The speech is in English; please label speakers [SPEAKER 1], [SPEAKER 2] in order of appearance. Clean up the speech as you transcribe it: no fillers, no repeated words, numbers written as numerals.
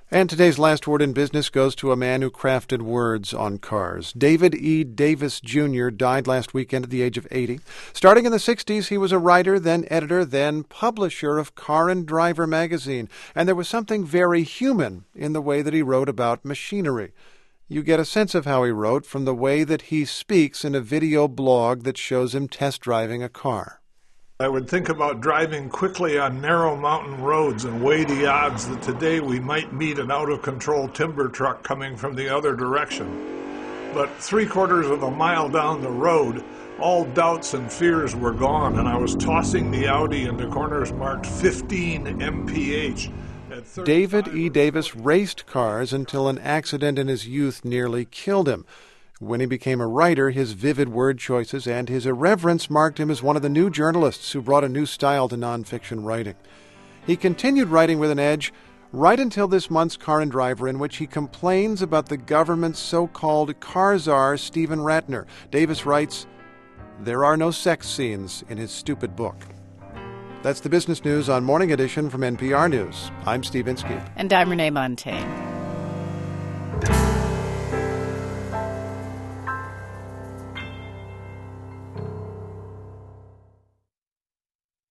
[SPEAKER 1] And today's last word in business goes to a man who crafted words on cars. David E. Davis, Jr. died last weekend at the age of 80. Starting in the 60s, he was a writer, then editor, then publisher of Car and Driver magazine. And there was something very human in the way that he wrote about machinery. You get a sense of how he wrote from the way that he speaks in a video blog that shows him test driving a car.
[SPEAKER 2] I would think about driving quickly on narrow mountain roads and weigh the odds that today we might meet an out-of-control timber truck coming from the other direction. But 3/4 of a mile down the road, all doubts and fears were gone, and I was tossing the Audi into corners marked 15 mph.
[SPEAKER 1] David E. Davis raced cars until an accident in his youth nearly killed him. When he became a writer, his vivid word choices and his irreverence marked him as one of the new journalists who brought a new style to nonfiction writing. He continued writing with an edge right until this month's Car and Driver, in which he complains about the government's so-called car czar, Stephen Ratner. Davis writes, "There are no sex scenes in his stupid book." That's the business news on Morning Edition from NPR News. I'm Steve Inskeep.
[SPEAKER 3] And I'm Renee Montagne.